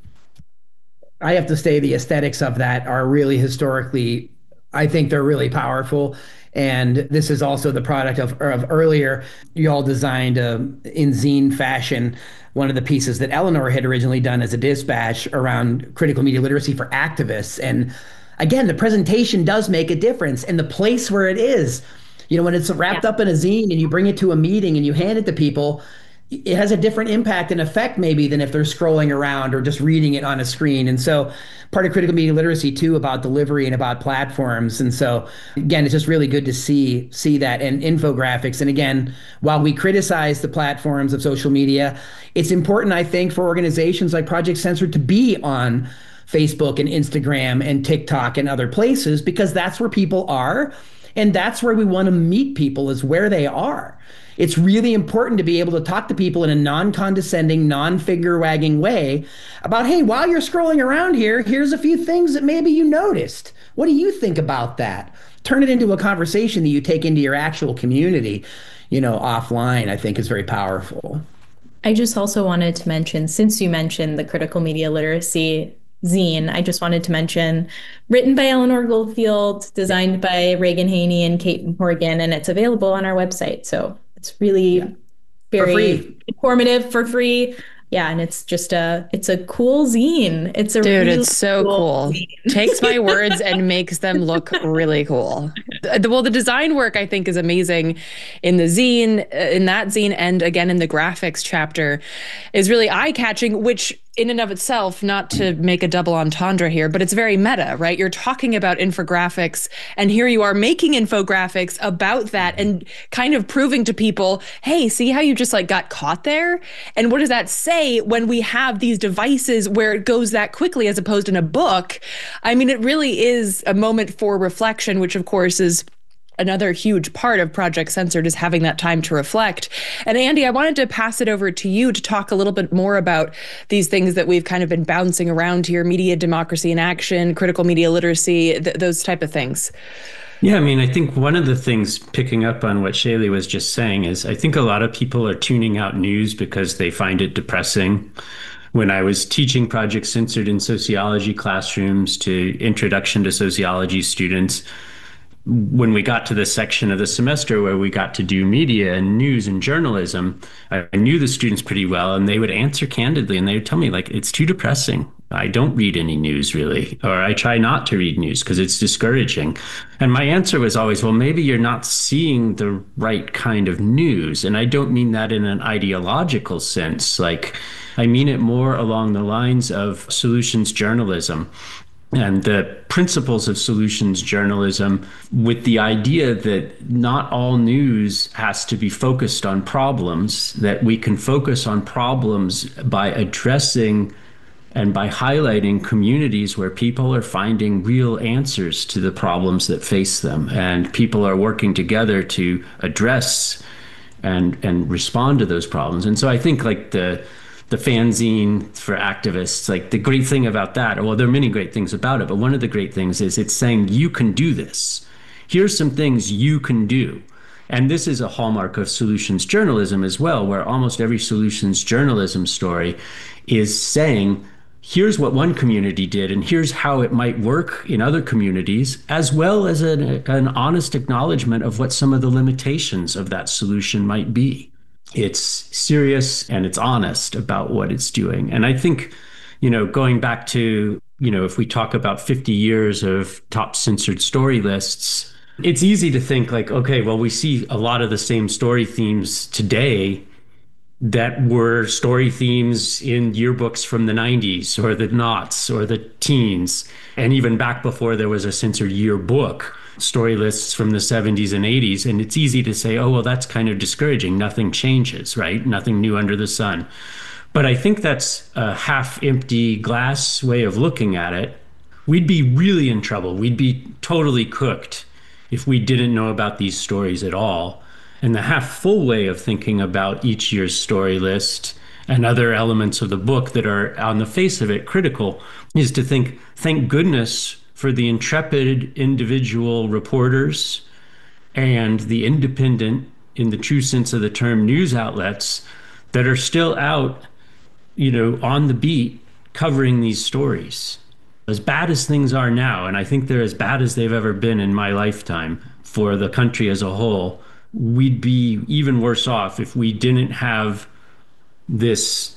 I have to say the aesthetics of that are really historically, I think they're really powerful. And this is also the product of earlier, you all designed in zine fashion, one of the pieces that Eleanor had originally done as a dispatch around critical media literacy for activists. And again, the presentation does make a difference, and the place where it is, when it's wrapped up in a zine and you bring it to a meeting and you hand it to people, it has a different impact and effect maybe than if they're scrolling around or just reading it on a screen. And so part of critical media literacy too, about delivery and about platforms. And so again, it's just really good to see that in infographics. And again, while we criticize the platforms of social media, it's important, I think, for organizations like Project Censored to be on Facebook and Instagram and TikTok and other places, because that's where people are. And that's where we want to meet people, is where they are. It's really important to be able to talk to people in a non-condescending, non-finger-wagging way about, hey, while you're scrolling around here, here's a few things that maybe you noticed. What do you think about that? Turn it into a conversation that you take into your actual community, offline, I think is very powerful. I just also wanted to mention, since you mentioned the critical media literacy zine, I just wanted to mention, written by Eleanor Goldfield, designed by Reagan Haney and Kate Morgan, and it's available on our website. So it's really very informative for free. Yeah, and it's just it's a cool zine. It's a dude, really it's so cool. Takes my words and makes them look really cool. Well, the design work I think is amazing in the zine, in that zine, and again in the graphics chapter is really eye-catching, which in and of itself, not to make a double entendre here, but it's very meta, right? You're talking about infographics, and here you are making infographics about that and kind of proving to people, hey, see how you just like got caught there? And what does that say when we have these devices where it goes that quickly as opposed in a book? I mean, it really is a moment for reflection, which of course is another huge part of Project Censored, is having that time to reflect. And Andy, I wanted to pass it over to you to talk a little bit more about these things that we've kind of been bouncing around here: media democracy in action, critical media literacy, those type of things. Yeah, I mean, I think one of the things, picking up on what Shaylee was just saying, is I think a lot of people are tuning out news because they find it depressing. When I was teaching Project Censored in sociology classrooms to introduction to sociology students, when we got to the section of the semester where we got to do media and news and journalism, I knew the students pretty well, and they would answer candidly, and they would tell me, like, it's too depressing. I don't read any news really, or I try not to read news because it's discouraging. And my answer was always, well, maybe you're not seeing the right kind of news. And I don't mean that in an ideological sense. Like, I mean it more along the lines of solutions journalism and the principles of solutions journalism, with the idea that not all news has to be focused on problems, that we can focus on problems by addressing and by highlighting communities where people are finding real answers to the problems that face them, and people are working together to address and respond to those problems. And so I think like the fanzine for activists, like the great thing about that, well, there are many great things about it, but one of the great things is it's saying you can do this. Here's some things you can do. And this is a hallmark of solutions journalism as well, where almost every solutions journalism story is saying, here's what one community did, and here's how it might work in other communities, as well as an honest acknowledgement of what some of the limitations of that solution might be. It's serious and it's honest about what it's doing. And I think, going back to, if we talk about 50 years of top censored story lists, it's easy to think like, okay, well, we see a lot of the same story themes today that were story themes in yearbooks from the 90s or the noughts or the teens. And even back before there was a censored yearbook, story lists from the 70s and 80s. And it's easy to say, oh, well, that's kind of discouraging. Nothing changes, right? Nothing new under the sun. But I think that's a half-empty glass way of looking at it. We'd be really in trouble. We'd be totally cooked if we didn't know about these stories at all. And the half-full way of thinking about each year's story list and other elements of the book that are on the face of it critical is to think, thank goodness for the intrepid individual reporters and the independent, in the true sense of the term, news outlets that are still out, on the beat covering these stories. As bad as things are now, and I think they're as bad as they've ever been in my lifetime for the country as a whole, we'd be even worse off if we didn't have this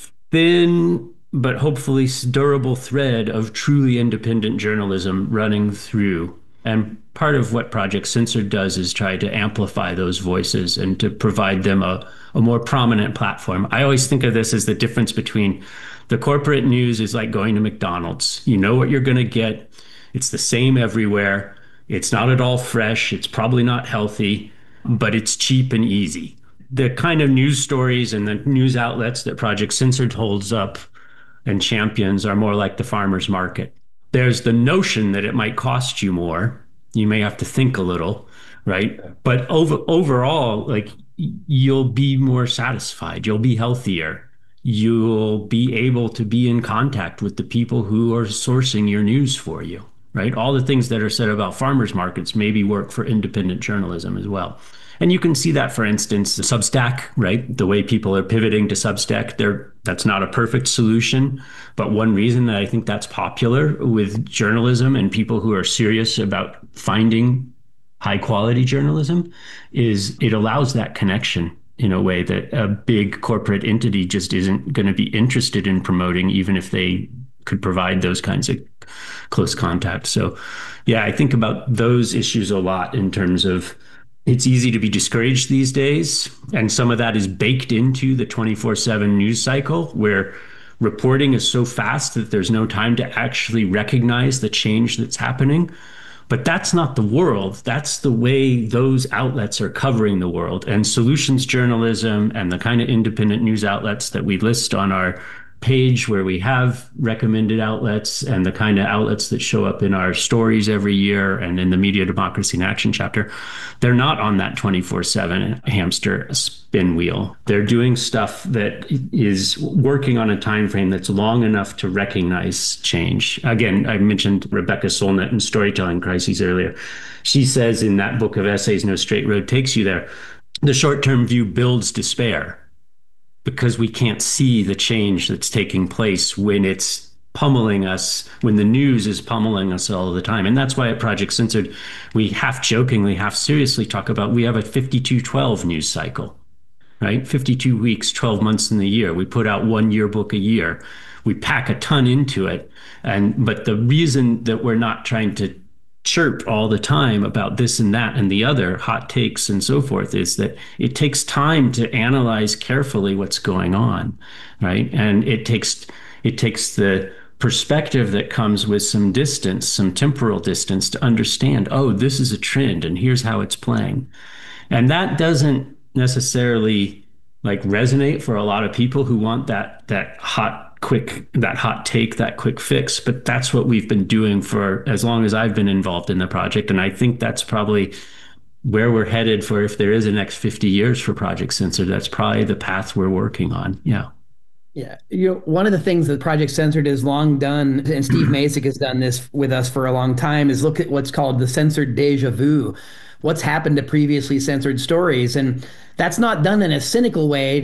thin but hopefully durable thread of truly independent journalism running through. And part of what Project Censored does is try to amplify those voices and to provide them a more prominent platform. I always think of this as the difference between the corporate news is like going to McDonald's. You know what you're going to get. It's the same everywhere. It's not at all fresh. It's probably not healthy, but it's cheap and easy. The kind of news stories and the news outlets that Project Censored holds up and champions are more like the farmer's market. There's the notion that it might cost you more. You may have to think a little, right? But overall, like, you'll be more satisfied. You'll be healthier. You'll be able to be in contact with the people who are sourcing your news for you, right? All the things that are said about farmers markets maybe work for independent journalism as well. And you can see that, for instance, Substack, right? The way people are pivoting to Substack, that's not a perfect solution. But one reason that I think that's popular with journalism and people who are serious about finding high quality journalism is it allows that connection in a way that a big corporate entity just isn't going to be interested in promoting, even if they could provide those kinds of close contact. So, yeah, I think about those issues a lot in terms of it's easy to be discouraged these days. And some of that is baked into the 24/7 news cycle where reporting is so fast that there's no time to actually recognize the change that's happening. But that's not the world. That's the way those outlets are covering the world. And solutions journalism and the kind of independent news outlets that we list on our page where we have recommended outlets and the kind of outlets that show up in our stories every year and in the Media Democracy in Action chapter, they're not on that 24/7 hamster spin wheel. They're doing stuff that is working on a time frame that's long enough to recognize change. Again, I mentioned Rebecca Solnit in Storytelling Crises earlier. She says in that book of essays, No Straight Road Takes You There, the short-term view builds despair, because we can't see the change that's taking place when it's pummeling us, when the news is pummeling us all the time. And that's why at Project Censored, we half jokingly, half seriously talk about we have a 52-12 news cycle, right? 52 weeks, 12 months in the year. We put out one yearbook a year. We pack a ton into it. But the reason that we're not trying to chirp all the time about this and that and the other, hot takes and so forth, is that it takes time to analyze carefully what's going on, right? And it takes the perspective that comes with some distance, some temporal distance, to understand, oh, this is a trend and here's how it's playing. And that doesn't necessarily like resonate for a lot of people who want that hot take, that quick fix. But that's what we've been doing for as long as I've been involved in the project. And I think that's probably where we're headed for if there is a next 50 years for Project Censored. That's probably the path we're working on. Yeah. Yeah, one of the things that Project Censored has long done, and Steve Masick has done this with us for a long time, is look at what's called the censored déjà vu. What's happened to previously censored stories? And that's not done in a cynical way.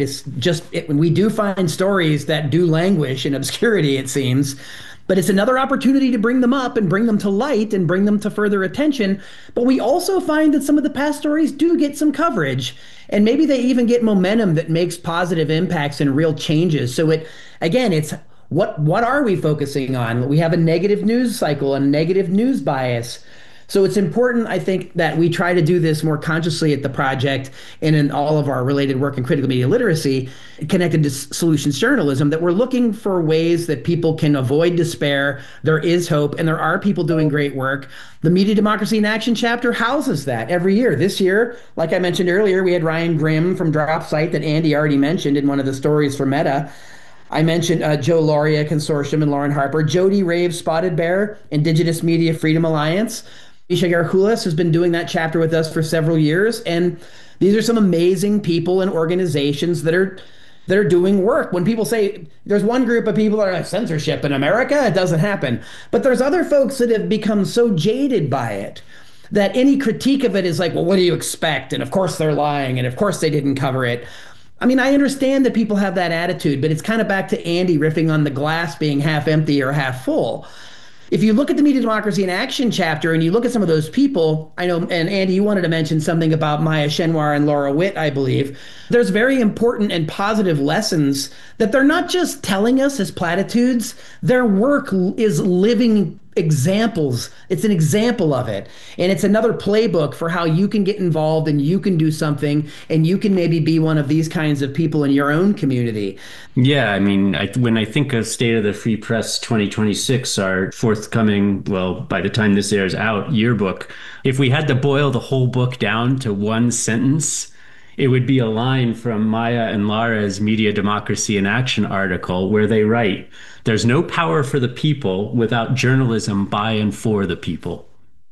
We do find stories that do languish in obscurity, it seems, but it's another opportunity to bring them up and bring them to light and bring them to further attention. But we also find that some of the past stories do get some coverage, and maybe they even get momentum that makes positive impacts and real changes. So it's what are we focusing on? We have a negative news cycle and a negative news bias. So it's important, I think, that we try to do this more consciously at the project and in all of our related work in critical media literacy connected to solutions journalism, that we're looking for ways that people can avoid despair. There is hope, and there are people doing great work. The Media Democracy in Action chapter houses that every year. This year, like I mentioned earlier, we had Ryan Grimm from DropSite that Andy already mentioned in one of the stories for Meta. I mentioned Joe Lauria Consortium and Lauren Harper, Jody Rave Spotted Bear, Indigenous Media Freedom Alliance. Misha Garhoulas has been doing that chapter with us for several years. And these are some amazing people and organizations that are doing work. When people say there's one group of people that are like, censorship in America, it doesn't happen. But there's other folks that have become so jaded by it that any critique of it is like, well, what do you expect? And of course they're lying. And of course they didn't cover it. I mean, I understand that people have that attitude, but it's kind of back to Andy riffing on the glass being half empty or half full. If you look at the Media Democracy in Action chapter and you look at some of those people, I know, and Andy, you wanted to mention something about Maya Shenwar and Laura Witt, I believe. There's very important and positive lessons that they're not just telling us as platitudes. Their work is living examples. It's an example of it. And it's another playbook for how you can get involved and you can do something and you can maybe be one of these kinds of people in your own community. Yeah, I mean, when I think of State of the Free Press 2026, our forthcoming, well, by the time this airs out, yearbook, if we had to boil the whole book down to one sentence, it would be a line from Maya and Lara's Media Democracy in Action article where they write, "There's no power for the people without journalism by and for the people."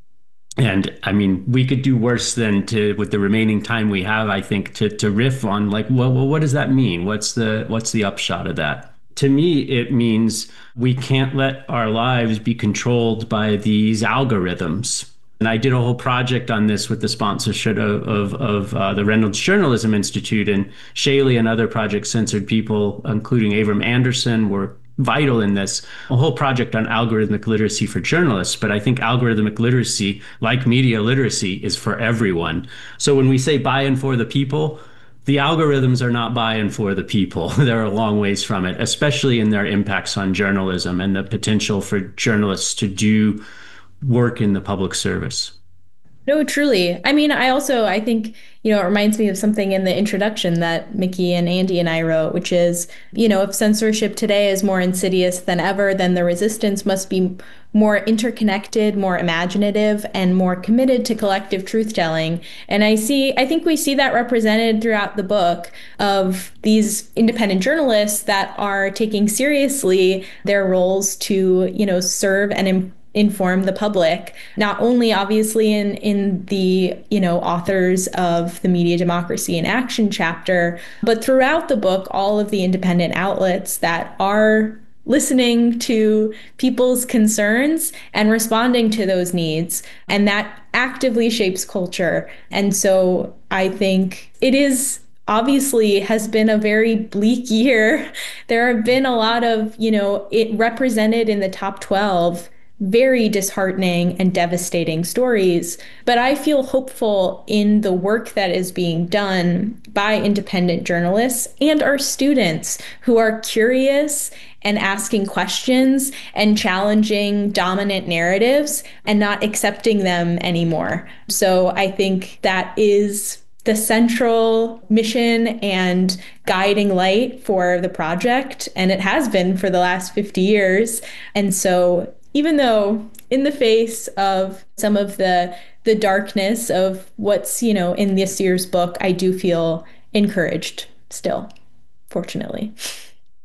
And I mean, we could do worse than with the remaining time we have, I think, to riff on like, well, what does that mean? What's the upshot of that? To me, it means we can't let our lives be controlled by these algorithms. And I did a whole project on this with the sponsorship of the Reynolds Journalism Institute, and Shaylee and other Project Censored people, including Avram Anderson, were vital in this, a whole project on algorithmic literacy for journalists. But I think algorithmic literacy, like media literacy, is for everyone. So when we say by and for the people, the algorithms are not by and for the people. They're a long ways from it, especially in their impacts on journalism and the potential for journalists to do work in the public service. No, truly. I mean, I think, it reminds me of something in the introduction that Mickey and Andy and I wrote, which is, if censorship today is more insidious than ever, then the resistance must be more interconnected, more imaginative, and more committed to collective truth-telling. And I think we see that represented throughout the book of these independent journalists that are taking seriously their roles to, serve and inform the public, not only obviously in the authors of the Media Democracy in Action chapter, but throughout the book, all of the independent outlets that are listening to people's concerns and responding to those needs, and that actively shapes culture. And so I think it is obviously has been a very bleak year. There have been a lot of, it represented in the top 12 very disheartening and devastating stories. But I feel hopeful in the work that is being done by independent journalists and our students who are curious and asking questions and challenging dominant narratives and not accepting them anymore. So I think that is the central mission and guiding light for the project. And it has been for the last 50 years. And so even though in the face of some of the darkness of what's, in this year's book, I do feel encouraged still, fortunately.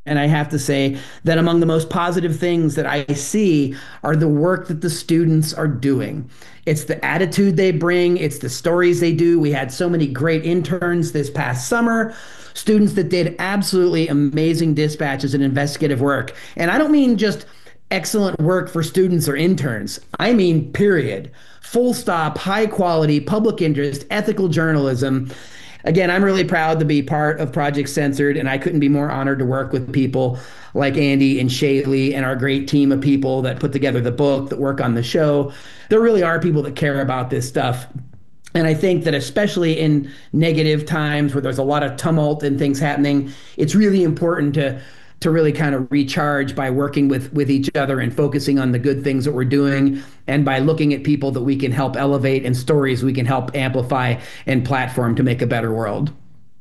And I have to say that among the most positive things that I see are the work that the students are doing. It's the attitude they bring. It's the stories they do. We had so many great interns this past summer, students that did absolutely amazing dispatches and investigative work. And I don't mean just excellent work for students or interns. I mean, period. Full stop, high quality, public interest, ethical journalism. Again, I'm really proud to be part of Project Censored, and I couldn't be more honored to work with people like Andy and Shaylee and our great team of people that put together the book, that work on the show. There really are people that care about this stuff. And I think that especially in negative times where there's a lot of tumult and things happening, it's really important to really kind of recharge by working with each other and focusing on the good things that we're doing, and by looking at people that we can help elevate and stories we can help amplify and platform to make a better world.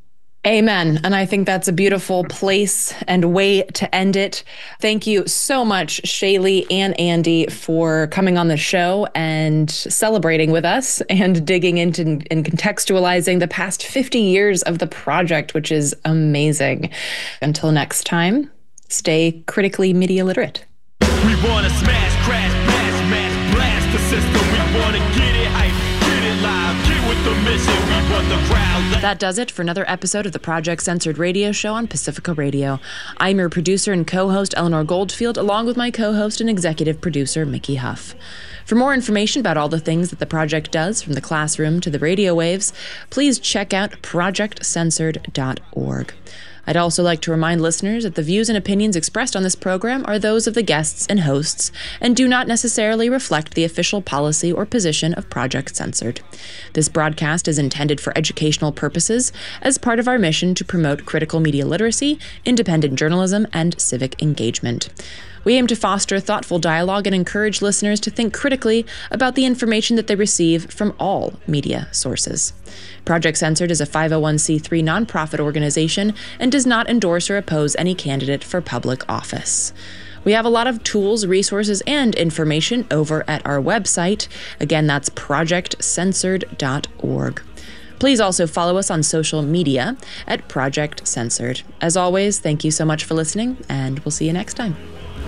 Amen. And I think that's a beautiful place and way to end it. Thank you so much, Shaylee and Andy, for coming on the show and celebrating with us and digging into and contextualizing the past 50 years of the project, which is amazing. Until next time, stay critically media literate. We want to smash, crash, mash, blast the system. We want to get it hype, get it live, get with the mission. We want the crowd. That does it for another episode of the Project Censored radio show on Pacifica Radio. I'm your producer and co-host, Eleanor Goldfield, along with my co-host and executive producer, Mickey Huff. For more information about all the things that the project does, from the classroom to the radio waves, please check out projectcensored.org. I'd also like to remind listeners that the views and opinions expressed on this program are those of the guests and hosts and do not necessarily reflect the official policy or position of Project Censored. This broadcast is intended for educational purposes as part of our mission to promote critical media literacy, independent journalism, and civic engagement. We aim to foster thoughtful dialogue and encourage listeners to think critically about the information that they receive from all media sources. Project Censored is a 501c3 nonprofit organization and does not endorse or oppose any candidate for public office. We have a lot of tools, resources, and information over at our website. Again, that's projectcensored.org. Please also follow us on social media at Project Censored. As always, thank you so much for listening, and we'll see you next time.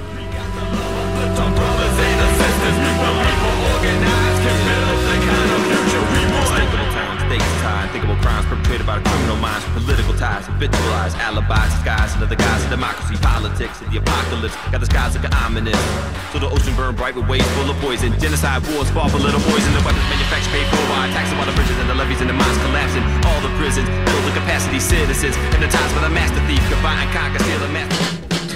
Perpetrated by the criminal minds, political ties, habitualized alibis, disguised under the guise of democracy, politics, and the apocalypse. Got the skies looking ominous. So the ocean burned bright with waves full of poison. Genocide wars fought for little boys, and the weapons manufactured paid for by taxing all the bridges and the levees and the mines collapsing. All the prisons build the capacity citizens, and the times for the master thief, combine, conquer, steal, and master.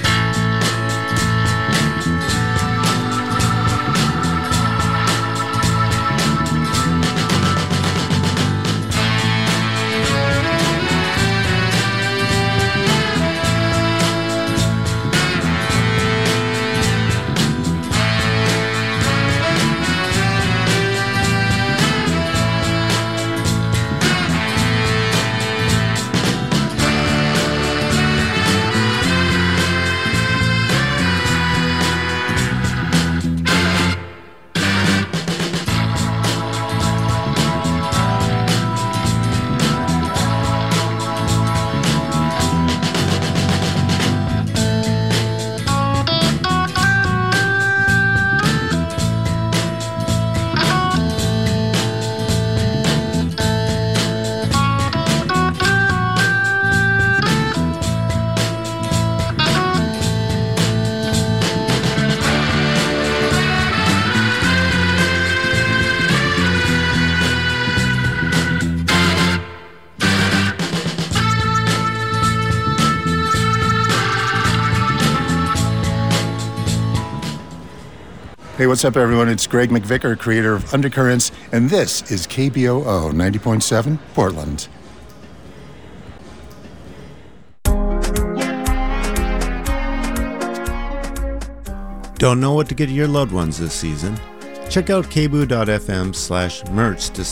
Hey, what's up, everyone? It's Greg McVicker, creator of Undercurrents, and this is KBOO 90.7 Portland. Don't know what to get your loved ones this season? Check out kboo.fm/merch to